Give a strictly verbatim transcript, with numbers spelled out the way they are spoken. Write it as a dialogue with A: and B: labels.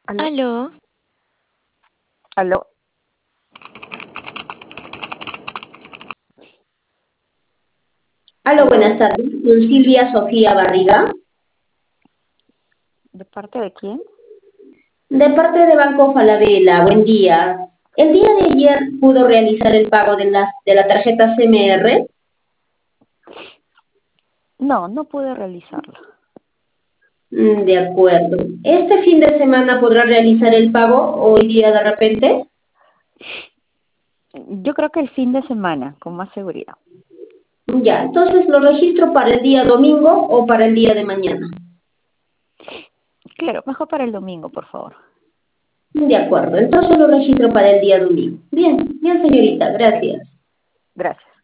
A: ¿Aló?
B: Aló,
A: ¿Aló?
C: Aló, buenas
A: ¿Aló?
C: tardes. Con Silvia Sofía Barriga,
A: ¿De parte de quién?
C: de parte de Banco Falabella. Buen día. El día de ayer pudo realizar el pago de la, de la tarjeta C M R.
A: No, no pude realizarlo.
C: Mm, De acuerdo. ¿Este fin de semana podrá realizar el pago hoy día de repente?
A: Yo creo que el fin de semana, con más seguridad.
C: Ya, entonces lo registro para el día domingo o para el día de mañana.
A: Claro, mejor para el domingo, por favor.
C: De acuerdo, entonces lo registro para el día domingo. Bien, bien señorita, gracias.
A: Gracias.